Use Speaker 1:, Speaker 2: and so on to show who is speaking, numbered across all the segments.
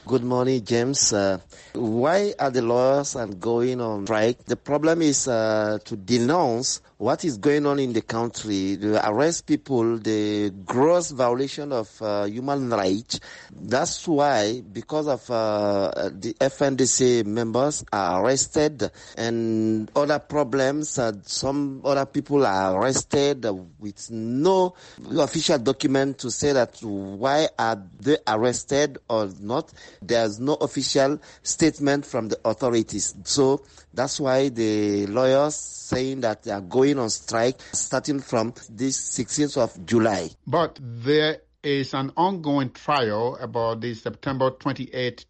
Speaker 1: Good morning, James. Why are the lawyers going on strike? The problem is to denounce what is going on in the country, to arrest people, the gross violation of human rights. That's why, because of the FNDC members are arrested and other problems, some other people are arrested with no official document to say that why are they arrested or not. There's no official statement from the authorities. So that's why the lawyers saying that they are going on strike starting from this 16th of July.
Speaker 2: But there is an ongoing trial about the September 28,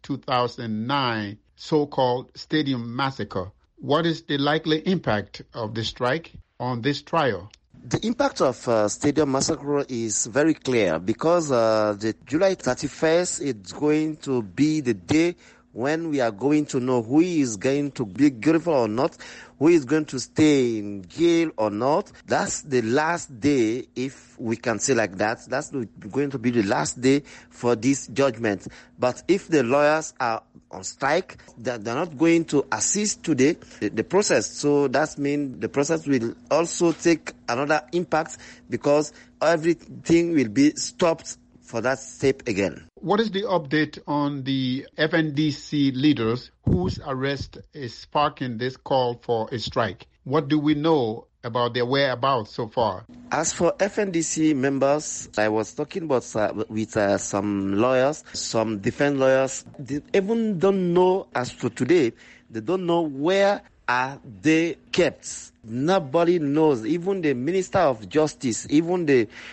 Speaker 2: 2009 so-called Stadium Massacre. What is the likely impact of the strike on this trial?
Speaker 1: The impact of Stadium Massacre is very clear because the July 31st is going to be the day when we are going to know who is going to be guilty or not, who is going to stay in jail or not. That's the last day, if we can say like that. That's going to be the last day for this judgment. But if the lawyers are on strike, they're not going to assist today the process. So that means the process will also take another impact because everything will be stopped for that step again.
Speaker 2: What is the update on the FNDC leaders whose arrest is sparking this call for a strike? What do we know about their whereabouts so far?
Speaker 1: As for FNDC members, I was talking about with some lawyers, some defense lawyers. They even don't know, as to today, they don't know where are they kept. Nobody knows, even the Minister of Justice, even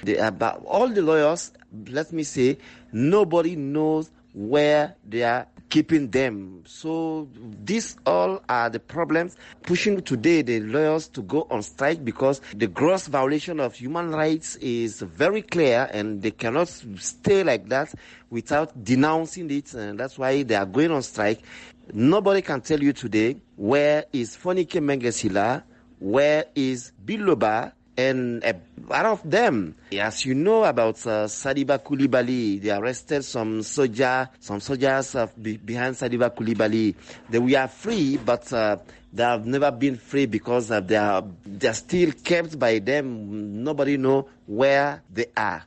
Speaker 1: all the lawyers, let me say, nobody knows where they are keeping them. So these all are the problems pushing today the lawyers to go on strike because the gross violation of human rights is very clear and they cannot stay like that without denouncing it, and that's why they are going on strike. Nobody can tell you today where is Fonike Mengesila, where is Biloba, and a lot of them, as you know about Sadiba Coulibaly, they arrested some soldiers behind Sadiba Coulibaly. They were free, but they have never been free because they are still kept by them. Nobody know where they are.